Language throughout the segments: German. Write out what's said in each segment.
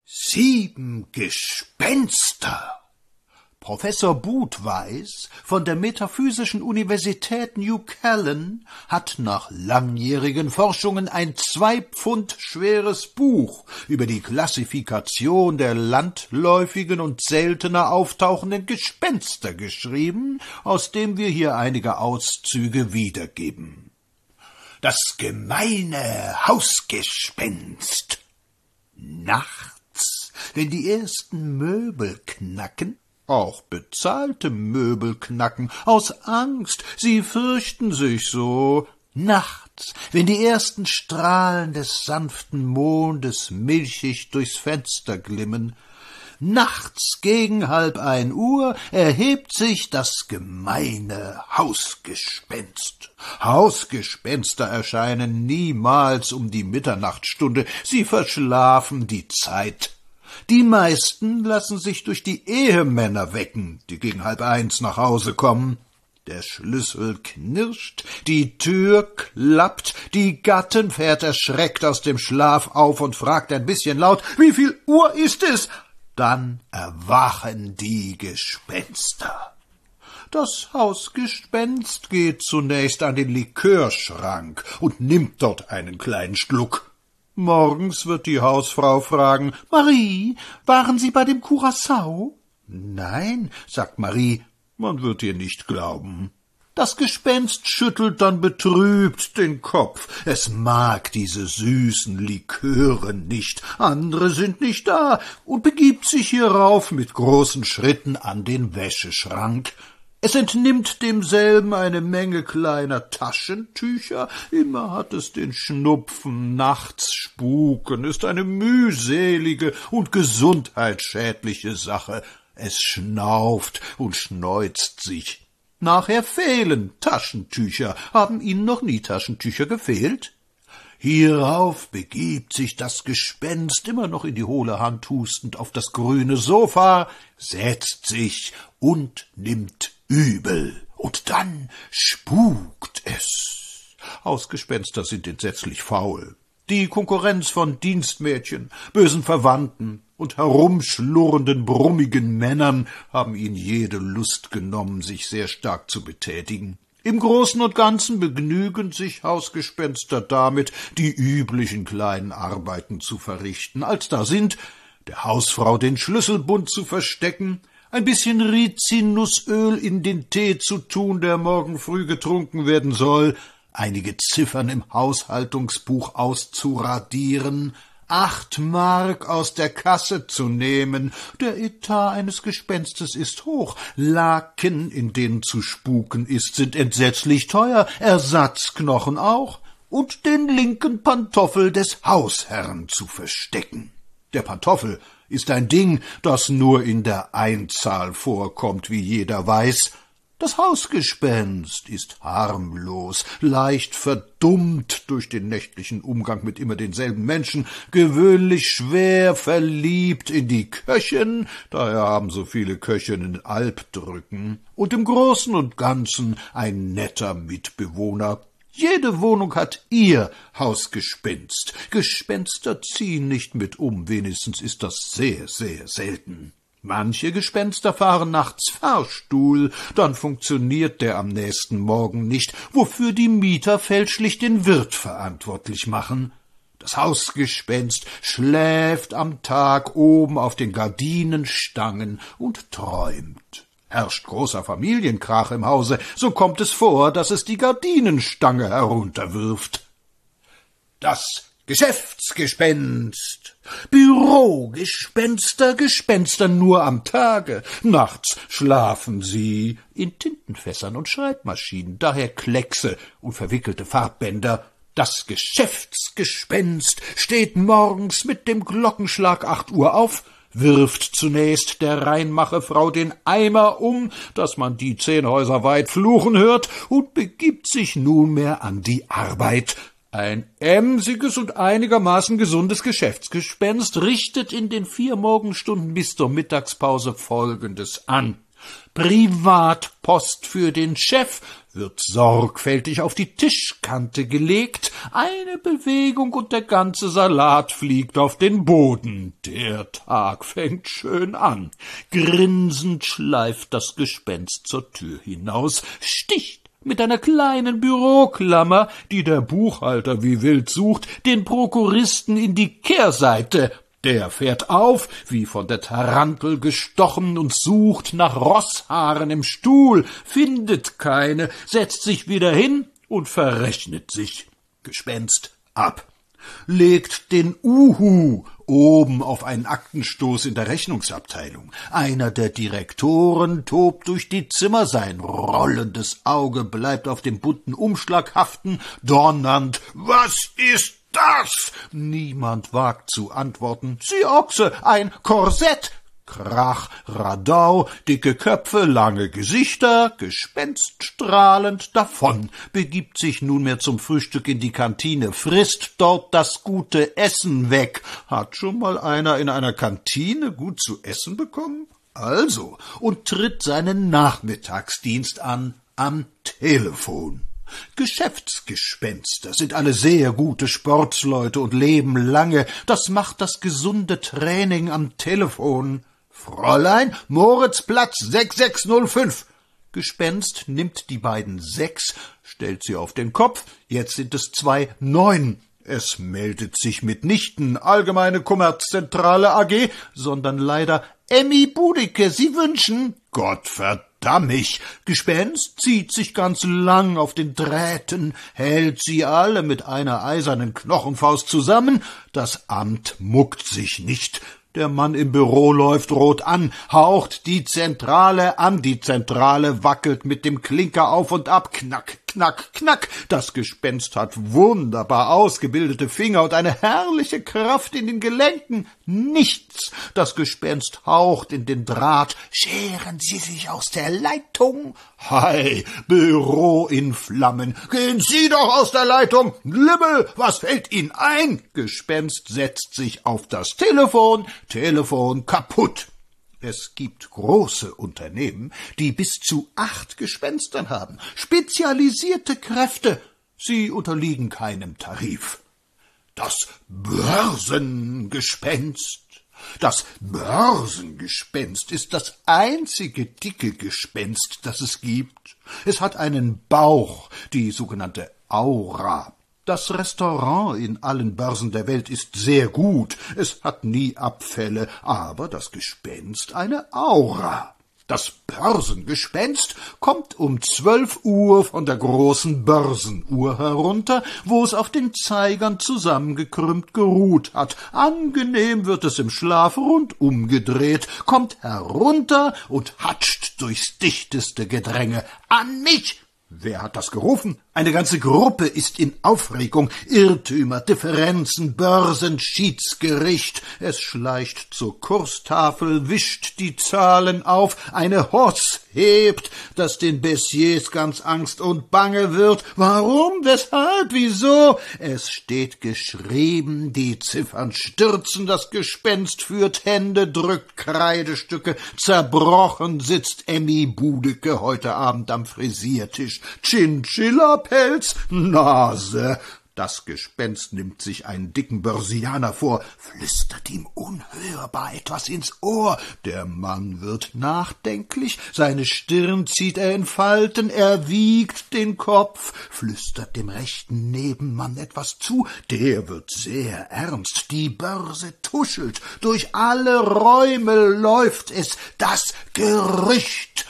7 Gespenster. Professor Budweis von der Metaphysischen Universität New Callan hat nach langjährigen Forschungen ein 2 Pfund schweres Buch über die Klassifikation der landläufigen und seltener auftauchenden Gespenster geschrieben, aus dem wir hier einige Auszüge wiedergeben. Das gemeine Hausgespenst. Nachts, wenn die ersten Möbel knacken, auch bezahlte Möbel knacken, aus Angst, sie fürchten sich so. Nachts, wenn die ersten Strahlen des sanften Mondes milchig durchs Fenster glimmen, nachts gegen 12:30 Uhr erhebt sich das gemeine Hausgespenst. Hausgespenster erscheinen niemals um die Mitternachtsstunde, sie verschlafen die Zeit. Die meisten lassen sich durch die Ehemänner wecken, die gegen 12:30 nach Hause kommen. Der Schlüssel knirscht, die Tür klappt, die Gattin fährt erschreckt aus dem Schlaf auf und fragt ein bisschen laut, »Wie viel Uhr ist es?« Dann erwachen die Gespenster. Das Hausgespenst geht zunächst an den Likörschrank und nimmt dort einen kleinen Schluck. Morgens wird die Hausfrau fragen, »Marie, waren Sie bei dem Curacao?« »Nein«, sagt Marie, man wird ihr nicht glauben. Das Gespenst schüttelt dann betrübt den Kopf. Es mag diese süßen Liköre nicht, andere sind nicht da, und begibt sich hierauf mit großen Schritten an den Wäscheschrank. Es entnimmt demselben eine Menge kleiner Taschentücher, immer hat es den Schnupfen, nachts spuken, ist eine mühselige und gesundheitsschädliche Sache. Es schnauft und schneuzt sich. Nachher fehlen Taschentücher. Haben Ihnen noch nie Taschentücher gefehlt? Hierauf begibt sich das Gespenst, immer noch in die hohle Hand hustend, auf das grüne Sofa, setzt sich und nimmt übel. Und dann spukt es. Hausgespenster sind entsetzlich faul. Die Konkurrenz von Dienstmädchen, bösen Verwandten und herumschlurrenden, brummigen Männern haben ihnen jede Lust genommen, sich sehr stark zu betätigen. Im Großen und Ganzen begnügen sich Hausgespenster damit, die üblichen kleinen Arbeiten zu verrichten, als da sind, der Hausfrau den Schlüsselbund zu verstecken, ein bisschen Rizinusöl in den Tee zu tun, der morgen früh getrunken werden soll, einige Ziffern im Haushaltungsbuch auszuradieren, 8 Mark aus der Kasse zu nehmen. Der Etat eines Gespenstes ist hoch. Laken, in denen zu spuken ist, sind entsetzlich teuer, Ersatzknochen auch, und den linken Pantoffel des Hausherrn zu verstecken. Der Pantoffel ist ein Ding, das nur in der Einzahl vorkommt, wie jeder weiß. Das Hausgespenst ist harmlos, leicht verdummt durch den nächtlichen Umgang mit immer denselben Menschen, gewöhnlich schwer verliebt in die Köchin, daher haben so viele Köchinnen Albdrücken, und im Großen und Ganzen ein netter Mitbewohner. Jede Wohnung hat ihr Hausgespenst. Gespenster ziehen nicht mit um, wenigstens ist das sehr, sehr selten. Manche Gespenster fahren nachts Fahrstuhl, dann funktioniert der am nächsten Morgen nicht, wofür die Mieter fälschlich den Wirt verantwortlich machen. Das Hausgespenst schläft am Tag oben auf den Gardinenstangen und träumt. Herrscht großer Familienkrach im Hause, so kommt es vor, dass es die Gardinenstange herunterwirft. Das Geschäftsgespenst, Bürogespenster, Gespenster nur am Tage, nachts schlafen sie in Tintenfässern und Schreibmaschinen, daher Kleckse und verwickelte Farbbänder. Das Geschäftsgespenst steht morgens mit dem Glockenschlag 8 Uhr auf, wirft zunächst der Reinmachefrau den Eimer um, dass man die 10 Häuser weit fluchen hört, und begibt sich nunmehr an die Arbeit. Ein emsiges und einigermaßen gesundes Geschäftsgespenst richtet in den 4 Morgenstunden bis zur Mittagspause Folgendes an. Privatpost für den Chef wird sorgfältig auf die Tischkante gelegt, eine Bewegung und der ganze Salat fliegt auf den Boden. Der Tag fängt schön an. Grinsend schleift das Gespenst zur Tür hinaus, sticht mit einer kleinen Büroklammer, die der Buchhalter wie wild sucht, den Prokuristen in die Kehrseite. Der fährt auf, wie von der Tarantel gestochen, und sucht nach Rosshaaren im Stuhl, findet keine, setzt sich wieder hin und verrechnet sich. Gespenst ab. Legt den Uhu oben auf einen Aktenstoß in der Rechnungsabteilung. Einer der Direktoren tobt durch die Zimmer, sein rollendes Auge bleibt auf dem bunten Umschlag haften, donnernd: »Was ist das?« Niemand wagt zu antworten. »Sie Ochse, ein Korsett!« Krach, Radau, dicke Köpfe, lange Gesichter, gespenststrahlend davon, begibt sich nunmehr zum Frühstück in die Kantine, frisst dort das gute Essen weg. Hat schon mal einer in einer Kantine gut zu essen bekommen? Also, und tritt seinen Nachmittagsdienst an am Telefon. Geschäftsgespenster sind alle sehr gute Sportsleute und leben lange. Das macht das gesunde Training am Telefon. »Fräulein, Moritzplatz 6605. Gespenst nimmt die beiden 6, stellt sie auf den Kopf. Jetzt sind es 2 9. Es meldet sich mitnichten Allgemeine Kommerzzentrale AG, sondern leider Emmy Budicke. Sie wünschen? Gottverdammt! Gespenst zieht sich ganz lang auf den Drähten, hält sie alle mit einer eisernen Knochenfaust zusammen. Das Amt muckt sich nicht. Der Mann im Büro läuft rot an, haucht die Zentrale an, die Zentrale wackelt mit dem Klinker auf und ab, knack, knack, knack. Das Gespenst hat wunderbar ausgebildete Finger und eine herrliche Kraft in den Gelenken. Nichts. Das Gespenst haucht in den Draht. »Scheren Sie sich aus der Leitung!« »Hei, Büro in Flammen! Gehen Sie doch aus der Leitung! Limmel, was fällt Ihnen ein?« Gespenst setzt sich auf das Telefon. Telefon kaputt. Es gibt große Unternehmen, die bis zu 8 Gespenstern haben, spezialisierte Kräfte. Sie unterliegen keinem Tarif. Das Börsengespenst. Das Börsengespenst ist das einzige dicke Gespenst, das es gibt. Es hat einen Bauch, die sogenannte Aura. Das Restaurant in allen Börsen der Welt ist sehr gut, es hat nie Abfälle, aber das Gespenst eine Aura. Das Börsengespenst kommt um 12 Uhr von der großen Börsenuhr herunter, wo es auf den Zeigern zusammengekrümmt geruht hat. Angenehm wird es im Schlaf rundum gedreht, kommt herunter und hatscht durchs dichteste Gedränge. »An mich!« Wer hat das gerufen? Eine ganze Gruppe ist in Aufregung. Irrtümer, Differenzen, Börsen, Schiedsgericht. Es schleicht zur Kurstafel, wischt die Zahlen auf. Eine Hoss hebt, dass den Bessiers ganz Angst und Bange wird. Warum? Weshalb? Wieso? Es steht geschrieben, die Ziffern stürzen, das Gespenst führt Hände, drückt Kreidestücke. Zerbrochen sitzt Emmy Budicke heute Abend am Frisiertisch. Chinchilla-Pelz, Nase. Das Gespenst nimmt sich einen dicken Börsianer vor, flüstert ihm unhörbar etwas ins Ohr. Der Mann wird nachdenklich, seine Stirn zieht er in Falten, er wiegt den Kopf, flüstert dem rechten Nebenmann etwas zu, der wird sehr ernst, die Börse tuschelt, durch alle Räume läuft es, das Gerücht.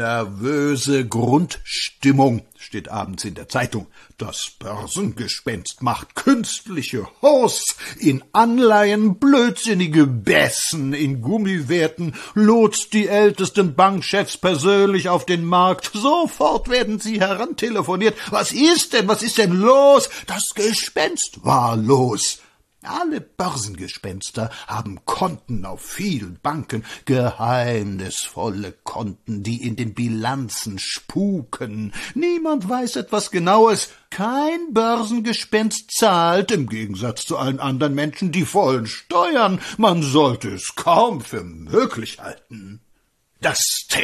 Nervöse Grundstimmung, steht abends in der Zeitung. Das Börsengespenst macht künstliche Hauss, in Anleihen blödsinnige Bässen, in Gummiwerten, lotst die ältesten Bankchefs persönlich auf den Markt. Sofort werden sie herantelefoniert. Was ist denn los? Das Gespenst war los. Alle Börsengespenster haben Konten auf vielen Banken, geheimnisvolle Konten, die in den Bilanzen spuken. Niemand weiß etwas Genaues. Kein Börsengespenst zahlt, im Gegensatz zu allen anderen Menschen, die vollen Steuern. Man sollte es kaum für möglich halten. Das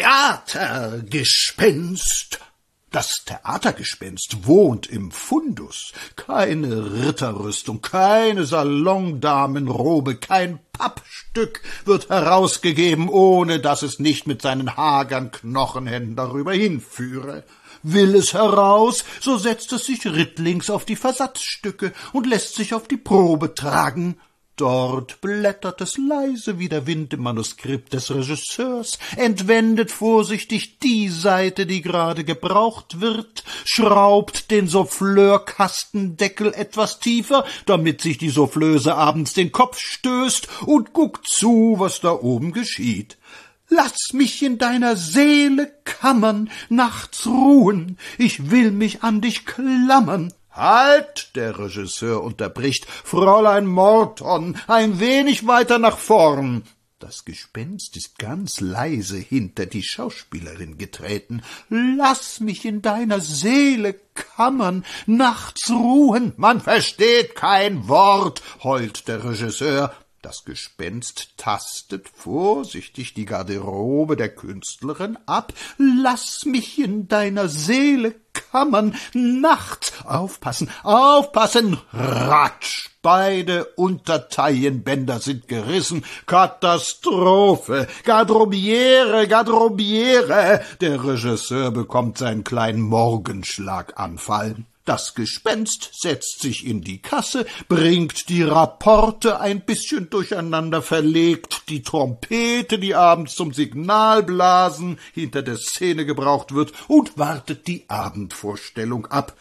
Theatergespenst. Das Theatergespenst wohnt im Fundus. Keine Ritterrüstung, keine Salondamenrobe, kein Pappstück wird herausgegeben, ohne dass es nicht mit seinen hagern Knochenhänden darüber hinführe. Will es heraus, so setzt es sich rittlings auf die Versatzstücke und lässt sich auf die Probe tragen. Dort blättert es leise wie der Wind im Manuskript des Regisseurs, entwendet vorsichtig die Seite, die gerade gebraucht wird, schraubt den Souffleurkastendeckel etwas tiefer, damit sich die Soufflöse abends den Kopf stößt, und guckt zu, was da oben geschieht. Lass mich in deiner Seele kammern, nachts ruhen, ich will mich an dich klammern. »Halt!« der Regisseur unterbricht. »Fräulein Morton, ein wenig weiter nach vorn!« Das Gespenst ist ganz leise hinter die Schauspielerin getreten. »Lass mich in deiner Seele kammern, nachts ruhen!« »Man versteht kein Wort«, heult der Regisseur. Das Gespenst tastet vorsichtig die Garderobe der Künstlerin ab. »Lass mich in deiner Seele kammern, nachts!« »Aufpassen, aufpassen!« Ratsch! Beide Untertaillenbänder sind gerissen. Katastrophe! Garderobiere, Garderobiere! Der Regisseur bekommt seinen kleinen Morgenschlaganfall. Das Gespenst setzt sich in die Kasse, bringt die Rapporte ein bisschen durcheinander, verlegt die Trompete, die abends zum Signalblasen hinter der Szene gebraucht wird, und wartet die Abendvorstellung ab.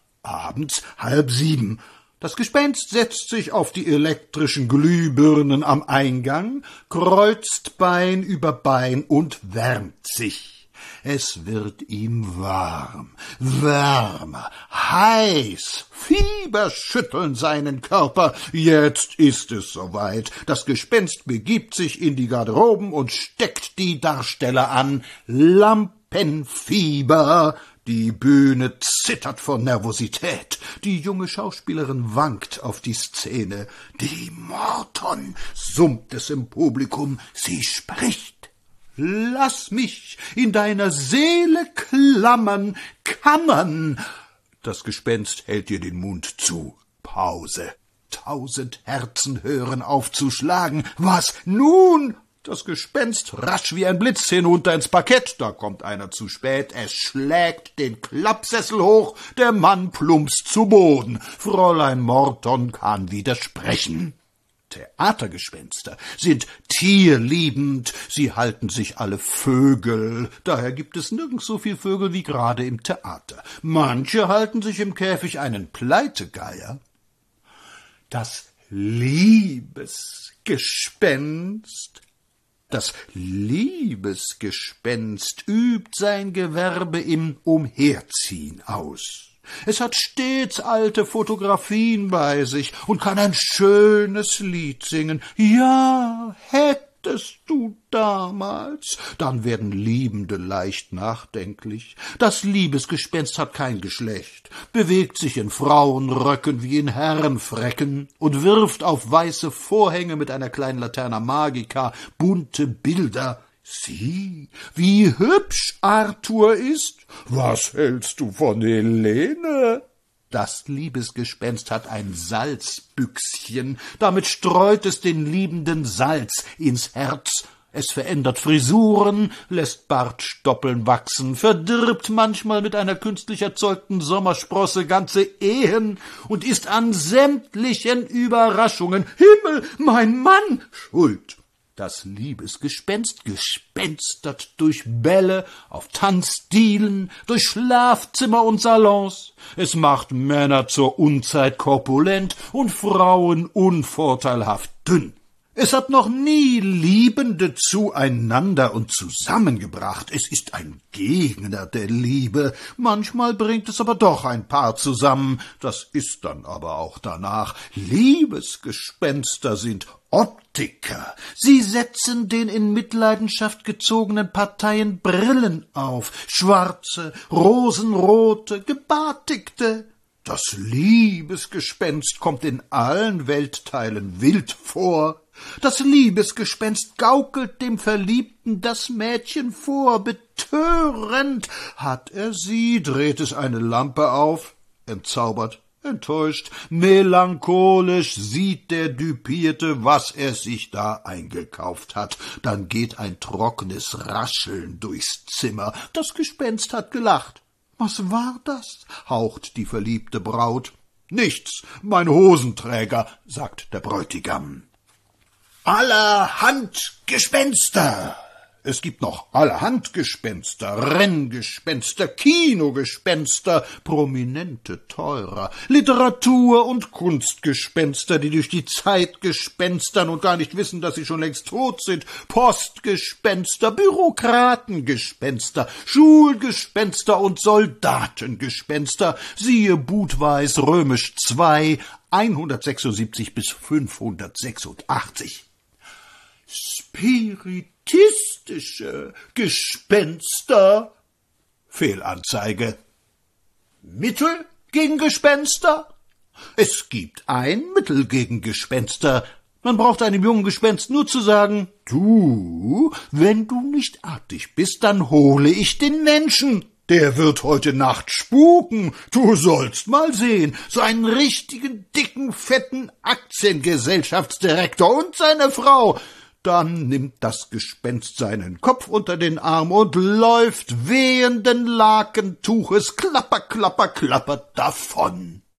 Abends 6:30. Das Gespenst setzt sich auf die elektrischen Glühbirnen am Eingang, kreuzt Bein über Bein und wärmt sich. Es wird ihm warm, wärmer, heiß, Fieber schütteln seinen Körper. Jetzt ist es soweit. Das Gespenst begibt sich in die Garderoben und steckt die Darsteller an. Lampenfieber. Die Bühne zittert vor Nervosität. Die junge Schauspielerin wankt auf die Szene. »Die Morton«, summt es im Publikum, sie spricht. »Lass mich in deiner Seele klammern, kammern!« Das Gespenst hält ihr den Mund zu. Pause. 1000 Herzen hören auf zu schlagen. Was nun? Das Gespenst rasch wie ein Blitz hinunter ins Parkett. Da kommt einer zu spät. Es schlägt den Klappsessel hoch. Der Mann plumpst zu Boden. Fräulein Morton kann widersprechen. Theatergespenster sind tierliebend, sie halten sich alle Vögel, daher gibt es nirgends so viel Vögel wie gerade im Theater. Manche halten sich im Käfig einen Pleitegeier. Das Liebesgespenst. Das Liebesgespenst übt sein Gewerbe im Umherziehen aus. Es hat stets alte Fotografien bei sich und kann ein schönes Lied singen. Ja, hättest du damals. Dann werden Liebende leicht nachdenklich. Das Liebesgespenst hat kein Geschlecht, bewegt sich in Frauenröcken wie in Herrenfräcken und wirft auf weiße Vorhänge mit einer kleinen Laterna Magica bunte Bilder. Sieh, wie hübsch Arthur ist. Was hältst du von Helene? Das Liebesgespenst hat ein Salzbüchschen, damit streut es den Liebenden Salz ins Herz. Es verändert Frisuren, lässt Bartstoppeln wachsen, verdirbt manchmal mit einer künstlich erzeugten Sommersprosse ganze Ehen und ist an sämtlichen Überraschungen, Himmel, mein Mann, schuld. Das Liebesgespenst gespenstert durch Bälle, auf Tanzdielen, durch Schlafzimmer und Salons. Es macht Männer zur Unzeit korpulent und Frauen unvorteilhaft dünn. Es hat noch nie Liebende zueinander und zusammengebracht. Es ist ein Gegner der Liebe. Manchmal bringt es aber doch ein Paar zusammen. Das ist dann aber auch danach. Liebesgespenster sind Optiker. Sie setzen den in Mitleidenschaft gezogenen Parteien Brillen auf. Schwarze, rosenrote, gebartigte. Das Liebesgespenst kommt in allen Weltteilen wild vor. Das Liebesgespenst gaukelt dem Verliebten das Mädchen vor, betörend hat er sie, dreht es eine Lampe auf, entzaubert, enttäuscht, melancholisch sieht der Düpierte, was er sich da eingekauft hat. Dann geht ein trockenes Rascheln durchs Zimmer. Das Gespenst hat gelacht. »Was war das?« haucht die verliebte Braut. »Nichts, mein Hosenträger«, sagt der Bräutigam. »Allerhand Gespenster!« Es gibt noch allerhand Gespenster, Renngespenster, Kinogespenster, prominente Teurer, Literatur- und Kunstgespenster, die durch die Zeit gespenstern und gar nicht wissen, dass sie schon längst tot sind, Postgespenster, Bürokratengespenster, Schulgespenster und Soldatengespenster, siehe Budweis Römisch II, 176 bis 586. Spiritistische Gespenster. Fehlanzeige. Mittel gegen Gespenster? Es gibt ein Mittel gegen Gespenster. Man braucht einem jungen Gespenst nur zu sagen, du, wenn du nicht artig bist, dann hole ich den Menschen. Der wird heute Nacht spuken. Du sollst mal sehen. So einen richtigen, dicken, fetten Aktiengesellschaftsdirektor und seine Frau. Dann nimmt das Gespenst seinen Kopf unter den Arm und läuft wehenden Lakentuches klapper, klapper, klappert davon.